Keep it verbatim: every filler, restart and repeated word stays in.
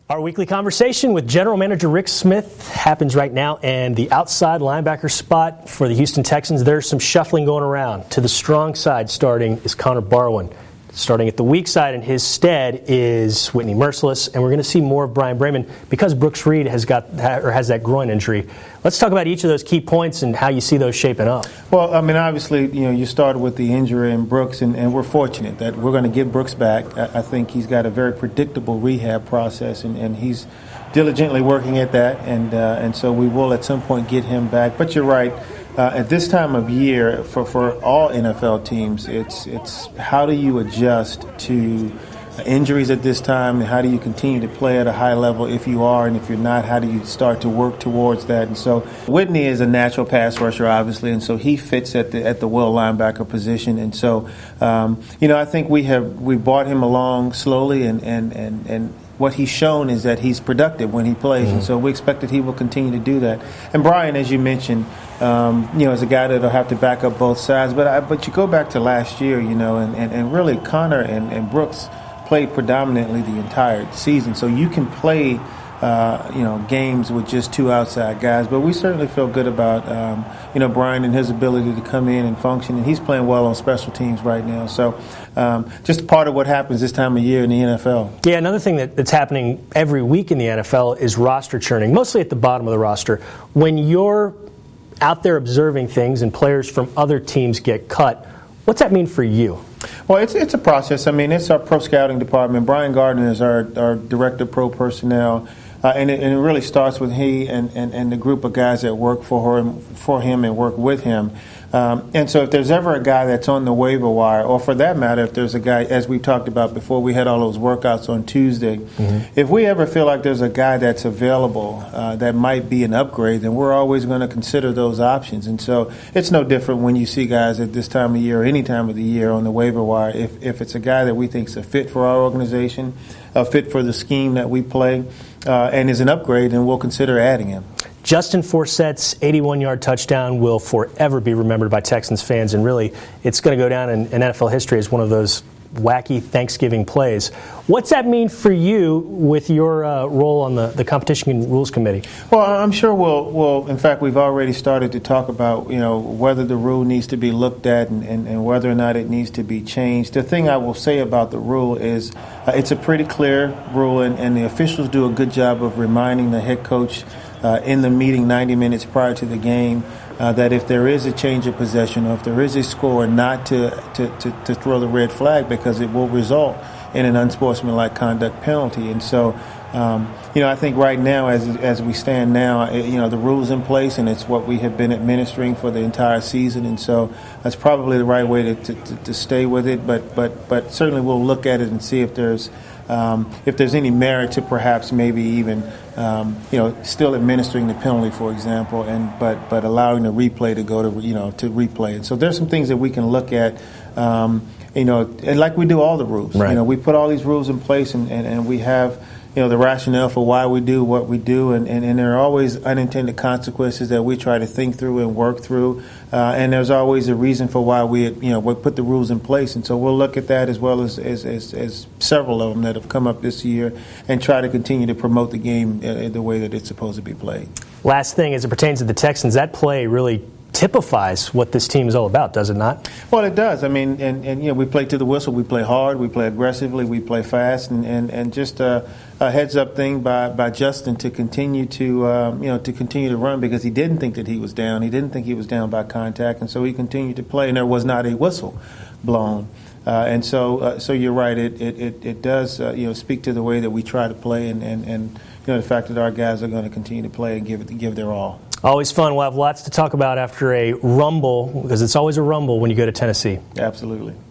Our weekly conversation with General Manager Rick Smith happens right now, and the outside linebacker spot for the Houston Texans, there's some shuffling going around. To the strong side starting is Connor Barwin. Starting at the weak side in his stead is Whitney Mercilus, and we're going to see more of Brian Bremen because Brooks Reed has got or has that groin injury. Let's talk about each of those key points and how you see those shaping up. Well, I mean, obviously, you know, you started with the injury in Brooks, and, and we're fortunate that we're going to get Brooks back. I, I think he's got a very predictable rehab process, and, and he's diligently working at that, and uh, and so we will at some point get him back. But you're right. Uh, at this time of year, for, for all N F L teams, it's it's how do you adjust to injuries at this time, and how do you continue to play at a high level if you are, and if you're not, how do you start to work towards that? And so Whitney is a natural pass rusher, obviously, and so he fits at the at the will linebacker position. And so, um, you know, I think we have we brought him along slowly, and and and and. What he's shown is that he's productive when he plays, mm-hmm. and so we expect that he will continue to do that. And Brian, as you mentioned, um, you know, is a guy that'll have to back up both sides. But I, but you go back to last year, you know, and, and, and really Connor and, and Brooks played predominantly the entire season, so you can play, uh, you know, games with just two outside guys. But we certainly feel good about, um, you know, Brian and his ability to come in and function, and he's playing well on special teams right now. So. Um, just part of what happens this time of year in the N F L. Yeah, another thing that, that's happening every week in the N F L is roster churning, mostly at the bottom of the roster. When you're out there observing things and players from other teams get cut, what's that mean for you? Well, it's it's a process. I mean, it's our pro scouting department. Brian Gardner is our, our director of pro personnel. Uh, and, it, and it really starts with he and, and, and the group of guys that work for him, for him and work with him. Um, and so if there's ever a guy that's on the waiver wire, or for that matter, if there's a guy, as we've talked about before, we had all those workouts on Tuesday. Mm-hmm. If we ever feel like there's a guy that's available uh, that might be an upgrade, then we're always going to consider those options. And so it's no different when you see guys at this time of year or any time of the year on the waiver wire. If, if it's a guy that we think is a fit for our organization, a fit for the scheme that we play, uh, and is an upgrade, then we'll consider adding him. Justin Forsett's eighty-one-yard touchdown will forever be remembered by Texans fans, and really it's going to go down in, in N F L history as one of those wacky Thanksgiving plays. What's that mean for you with your uh, role on the, the Competition and Rules Committee? Well, I'm sure we'll, we'll, in fact, we've already started to talk about, you know, whether the rule needs to be looked at and, and, and whether or not it needs to be changed. The thing I will say about the rule is uh, it's a pretty clear rule, and, and the officials do a good job of reminding the head coach Uh, in the meeting ninety minutes prior to the game uh, that if there is a change of possession or if there is a score, not to, to, to, to throw the red flag, because it will result in an unsportsmanlike conduct penalty. And so, um, you know, I think right now, as as we stand now, it, you know, the rule's in place, and it's what we have been administering for the entire season. And so that's probably the right way to, to, to, to stay with it. But, but, but certainly we'll look at it and see if there's Um, if there's any merit to perhaps maybe even, um, you know, still administering the penalty, for example, and but but allowing the replay to go to, you know, to replay. And so there's some things that we can look at, um, you know, and like we do all the rules. Right. You know, we put all these rules in place, and, and, and we have, you know, the rationale for why we do what we do, and, and, and there are always unintended consequences that we try to think through and work through, uh, and there's always a reason for why we, you know, we put the rules in place, and so we'll look at that as well as, as, as, as several of them that have come up this year, and try to continue to promote the game uh, the way that it's supposed to be played. Last thing, as it pertains to the Texans, that play really typifies what this team is all about, does it not? Well, it does. I mean, and, and you know, we play to the whistle, we play hard, we play aggressively, we play fast, and, and, and just a, a heads-up thing by, by Justin to continue to um, you know to continue to run, because he didn't think that he was down. He didn't think he was down by contact, and so he continued to play, and there was not a whistle blown. Uh, and so, uh, so you're right. It it it, it does uh, you know speak to the way that we try to play, and, and, and you know the fact that our guys are going to continue to play and give it give their all. Always fun. We'll have lots to talk about after a rumble, because it's always a rumble when you go to Tennessee. Absolutely.